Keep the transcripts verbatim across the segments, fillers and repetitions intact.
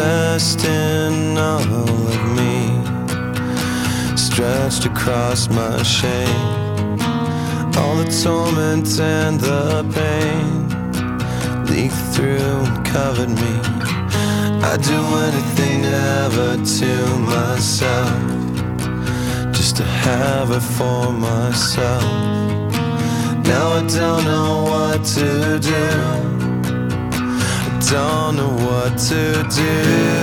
rest in all of me, stretched across my shame. All the torment and the pain leaked through and covered me. I'd do anything ever to myself, just to have her for myself. Now I don't know what to do, I don't know what to do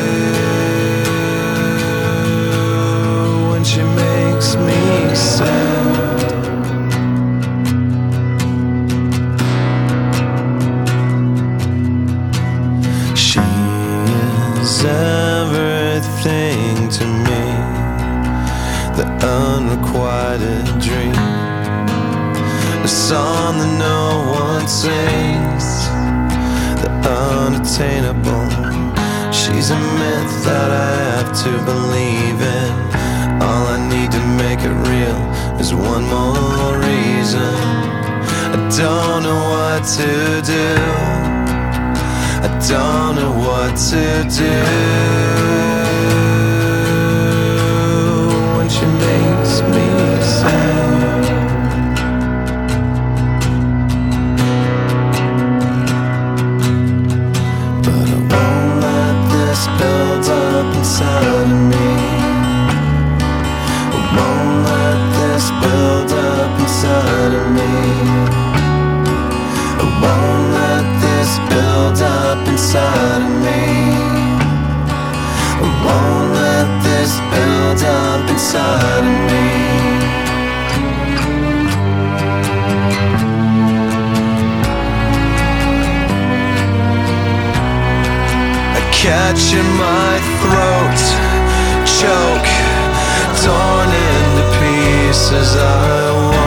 when she makes me sad. Everything to me, the unrequited dream, a song that no one sings, the unattainable. She's a myth that I have to believe in. All I need to make it real is one more reason. I don't know what to do, I don't know what to do when she makes me sad. But I won't let this build up inside of me. I won't let this build up inside of me. I won't let this build up inside of me. I won't let this build up inside of me. I catch in my throat, choke, torn into pieces. I want